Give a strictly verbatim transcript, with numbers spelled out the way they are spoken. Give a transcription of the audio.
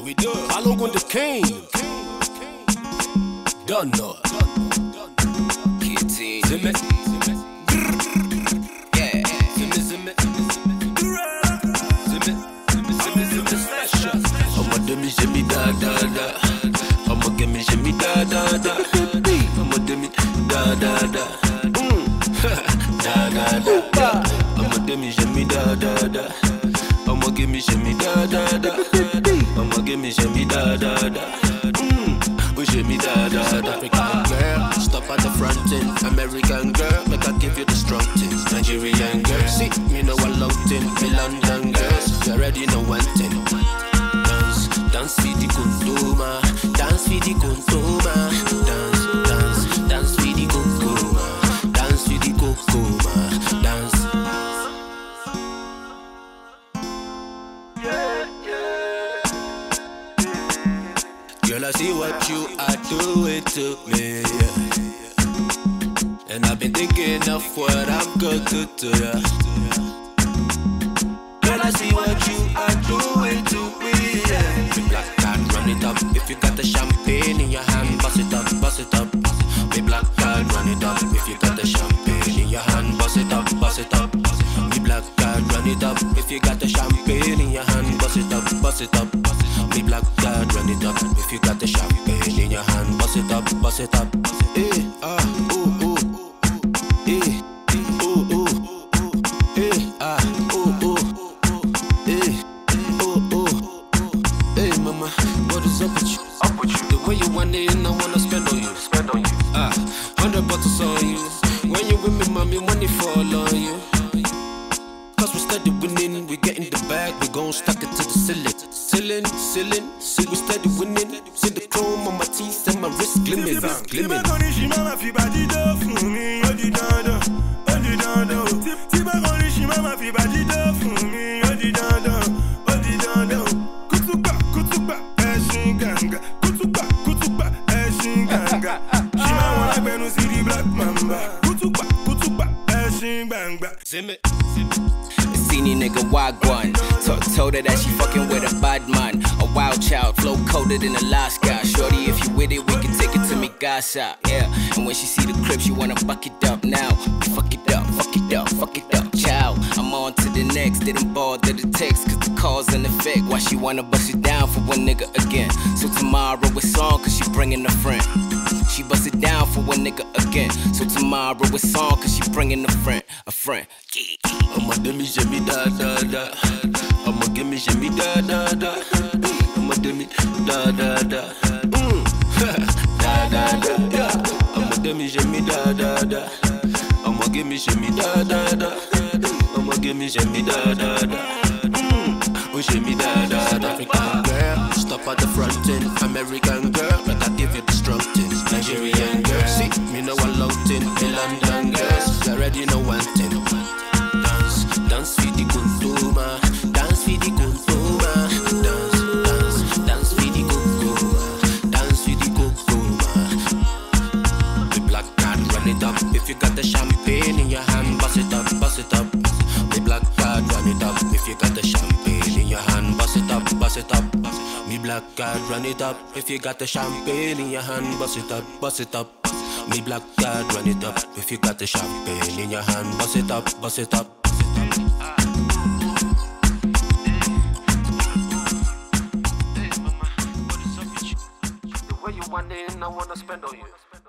How we do it? Follow on the king. Done know it. Kitty. Zimmy. Yeah. Zimmy, zimmy. Zimmy. Zimmy, zimmy, special. I'ma do me, shimmy, da, da, da. I'ma give me, shimmy, da, da, da. I'ma do me, da, da, da. Mm. Da, da, da. I'ma do me, shimmy, da, da, da. I'ma give me, shimmy, da, da, da. I'ma give me, shimmy, da, da, da. Mm. Oh, shimmy, da, da, da. African girl, stop at the front end. American girl, make I give you the strong things. Nigerian girl, see, me know I love thing. Me London girls, you already know one thing. Dance, dance for the kunduma. Dance for the kunduma. Dance, dance, dance for the kunduma. Dance for the kunduma. Dance. Girl, I see what you are doing to me, yeah. And I've been thinking of what I'm going to do, yeah. Girl, I see what you are doing to me, yeah. Me black card, run it up. If you got the champagne in your hand, bust it up, bust it up. Me black card, run it up. If you got the champagne in your hand, bust it up, bust it up. Me black card, run it up. If you got the champagne in your hand, bust it up, bust it up. Me black card, run it up. If you got the champagne in your hand, bust it up, bust it up. Eh, ah, ooh, ooh. Eh, ooh, ooh. Eh, ah, ooh, ooh. Eh, ooh, ooh. Hey, mama, what is up with you? Up with you. The way you want it, and I wanna spend on you. Spend on you. Ah, hundred bottles on you. When you with me, mommy, money fall on you. Cause we steady winning, we getting the bag, we gon' stack it to the ceiling. Ceiling, ceiling, see we steady winning. See the chrome on my teeth and my wrist glimmering, glimmering. Zimmy. Seen nigga wagwan. Told her that she fucking with a bad man. A wild child, flow colder than Alaska. Shorty, if you with it, we can take it to me Gaza. Yeah, and when she see the crib, she wanna buck it up now. Fuck it up, fuck it up, fuck it up. Ciao, I'm on to the next. Didn't bother the text, cause the cause and effect. Why she wanna bust it down for one nigga again? So tomorrow it's on, cause she bringing a friend. She bust it down for one nigga again. So tomorrow it's on, cause she bringing a friend, a friend. Yeah. I'ma do me, shimmy, da, da, da. I'ma give me, shimmy, da, da, da. I'ma do me, da, da, da. Mm. Da, da, da, yeah. I'ma do me, shimmy, da, da, da. I'ma give me, shimmy, da, da, da. I'ma give me, shimmy, da, da, da. Mm. Oh, shimmy, da, da, da. African girl, stop at the front end. American girl, but I give you the strong things. Nigerian girl, see, me know I love thing. Me London girls, you already know one thing. Dance, dance for the kunduma. Dance for the kunduma. Dance, dance, dance for the kunduma. Dance for the kunduma. The black card, run it up. If you got the champagne in your hand, bust it up, bust it up. The black card, run it up. If you got the champagne in your hand, bust it up, bust it up. Me black card, run it up. If you got the champagne in your hand, bust it up, bust it up. Me black card, run it up. If you got the champagne in your hand, bust it up, bust it up. The way you want it, and I wanna spend on you.